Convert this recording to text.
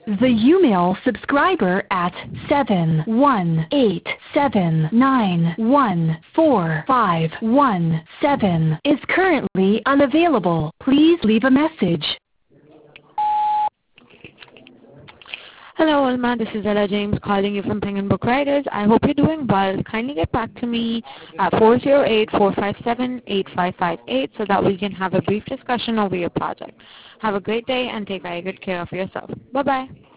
The Umail subscriber at 71879145117 is currently unavailable. Please leave a message. Hello, Alma. This is Ella James calling you from Penguin Book Writers. I hope you're doing well. Kindly get back to me at 408-457-8558 so that we can have a brief discussion over your project. Have a great day and take very good care of yourself. Bye-bye.